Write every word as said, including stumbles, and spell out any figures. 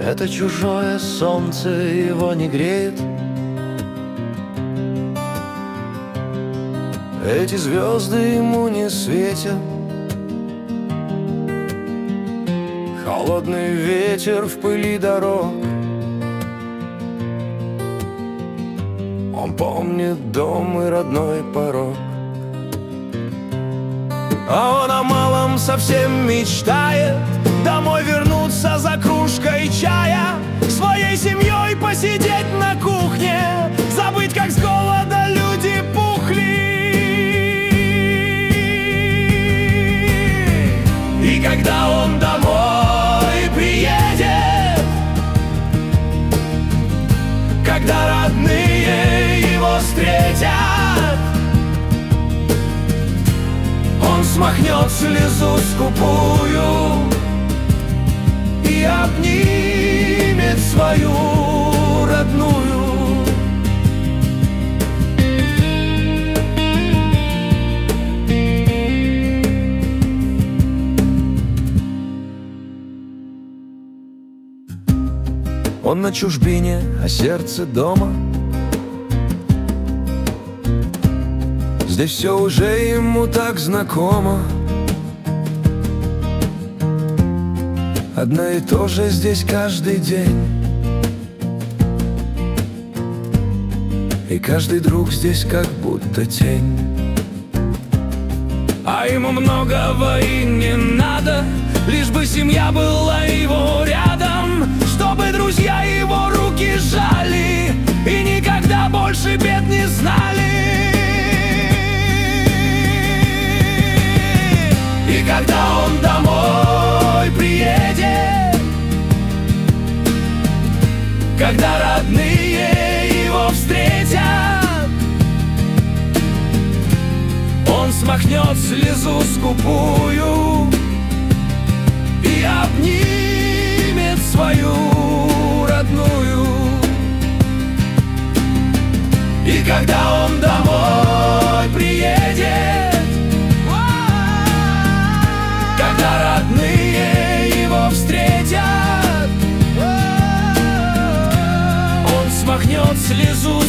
Это чужое солнце его не греет. Эти звезды ему не светят. Холодный ветер в пыли дорог. Он помнит дом и родной порог. А он о малом совсем мечтает: домой вернуться за кружкой чая, своей семьей посидеть на кухне, забыть, как с голода люди пухли. И когда он домой приедет, когда родные его встретят, он смахнет слезу скупую и обнимет свою родную. Он на чужбине, а сердце дома. Здесь все уже ему так знакомо. Одно и то же здесь каждый день. И каждый друг здесь как будто тень. А ему многого и не надо, лишь бы семья была его рядом, чтобы друзья его руки сжали и никогда больше бед не знали. И когда он домой приедет, когда родные его встретят, он смахнет слезу скупую и обнимет свою родную. И когда он домой приедет, когда родные его встретят, он смахнет слезу